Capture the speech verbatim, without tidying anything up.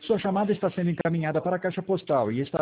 Sua chamada está sendo encaminhada para a caixa postal e está